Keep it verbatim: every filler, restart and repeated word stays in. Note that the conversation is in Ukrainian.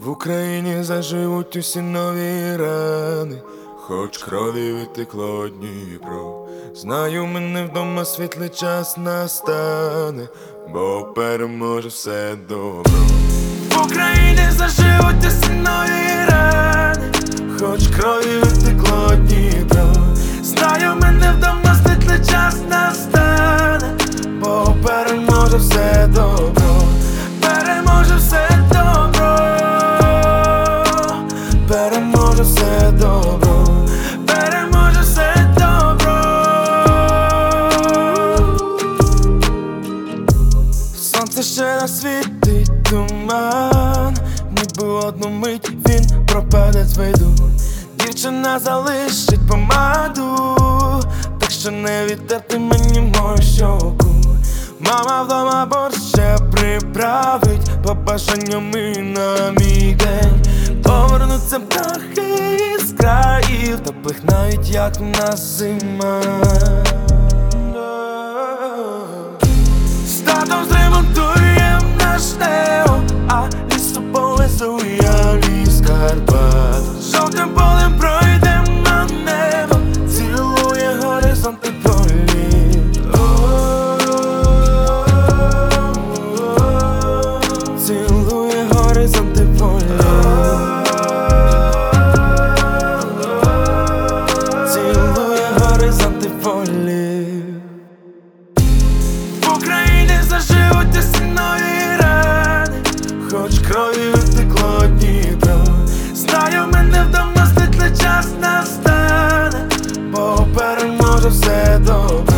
В Україні заживуть усі нові рани, хоч крові витекло Дніпро. Знаю, мене вдома світлий час настане, бо переможе все добро. В Україні заживуть усі нові рани, хоч крові витекло Дніпро. Знаю, мене вдома світлий час настане, бо переможе все добро. Переможе все добро. Переможе все добро. Переможе все добро. Сонце ще насвітить туман, ніби одну мить він пропаде з виду. Дівчина залишить помаду, так що не відтерти мені мою щоку. Мама вдома борщ ще приправить, побажанням і на мій день повернуться птахи із країв, теплих навіть як в нас зима. З татом зремонтуєм наш Тео, а лісу повезу я ліс Карпат. Жовтим полем пройдем на небо, цілує горизонти полі. Цілує горизонти поля. Цілує горизонти полі. В Україні заживуть усі нові рани, хоч крові витекло Дніпро. Знаю, мене вдома світлий час настане, бо переможе все добре.